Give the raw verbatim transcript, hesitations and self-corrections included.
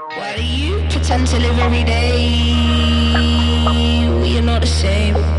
Why do you pretend to live every day? We are not the same.